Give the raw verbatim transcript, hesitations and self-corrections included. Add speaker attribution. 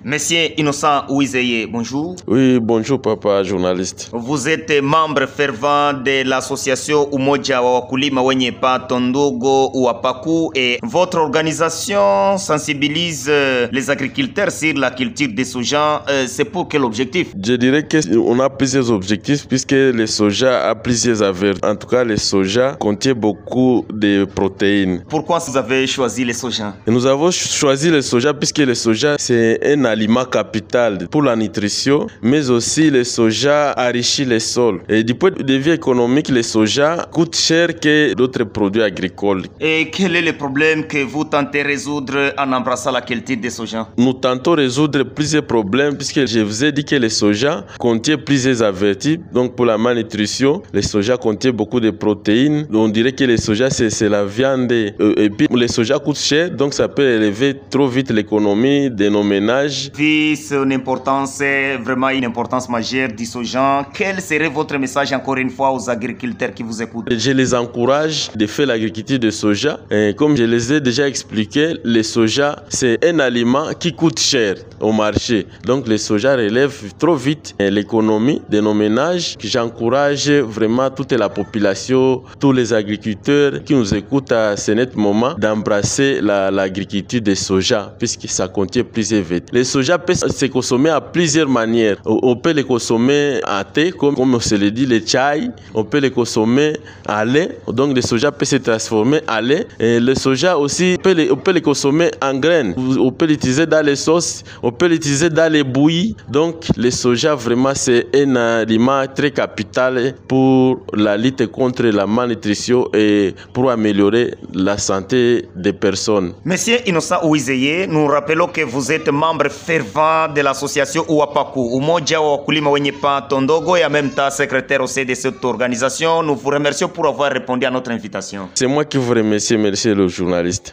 Speaker 1: Monsieur Innocent Ouizeye, bonjour.
Speaker 2: Oui, bonjour papa, journaliste.
Speaker 1: Vous êtes membre fervent de l'association Umoja wa Wakulima wenye pato ndogo Uapaku et votre organisation sensibilise les agriculteurs sur la culture de soja. Euh, C'est pour quel objectif?
Speaker 2: Je dirais qu'on a plusieurs objectifs puisque le soja a plusieurs avertis. En tout cas, le soja contient beaucoup de protéines.
Speaker 1: Pourquoi vous avez choisi le soja?
Speaker 2: Et nous avons choisi le soja puisque le soja c'est un aliment capital pour la nutrition, mais aussi le soja enrichit les sols. Et du point de vue économique, le soja coûte cher que d'autres produits agricoles.
Speaker 1: Et quel est le problème que vous tentez de résoudre en embrassant la culture de soja?
Speaker 2: Nous tentons de résoudre plusieurs problèmes puisque je vous ai dit que le soja contient plusieurs avertis. Donc pour la malnutrition, le soja contient beaucoup de protéines. On dirait que le soja c'est la viande. Et puis le soja coûte cher, donc ça peut élever trop vite l'économie de nos ménages.
Speaker 1: Vu son importance, vraiment une importance majeure du soja, quel serait votre message encore une fois aux agriculteurs qui vous écoutent?
Speaker 2: Je les encourage de faire l'agriculture de soja. Et comme je les ai déjà expliqué, le soja c'est un aliment qui coûte cher au marché. Donc le soja relève trop vite l'économie de nos ménages. J'encourage vraiment toute la population, tous les agriculteurs qui nous écoutent à ce net moment d'embrasser l'agriculture la, de soja puisque ça contient plusieurs vêtements. Le soja peut se consommer à plusieurs manières. On peut le consommer à thé, comme, comme on se le dit, le chai. On peut le consommer à lait. Donc le soja peut se transformer en lait. Et le soja aussi, on peut le, on peut le consommer en graines. On peut l'utiliser dans les sauces. On peut l'utiliser dans les bouillies. Donc le soja, vraiment, c'est un aliment très capital pour la lutte contre la malnutrition et pour améliorer la santé des personnes.
Speaker 1: Monsieur Innocent Ouizeye, nous rappelons que vous êtes membre fervent de l'association Uapaku, Umoja wa Wakulima wenye pato ndogo, et en même temps secrétaire au sein de cette organisation. Nous vous remercions pour avoir répondu à notre invitation.
Speaker 2: C'est moi qui vous remercie, merci le journaliste.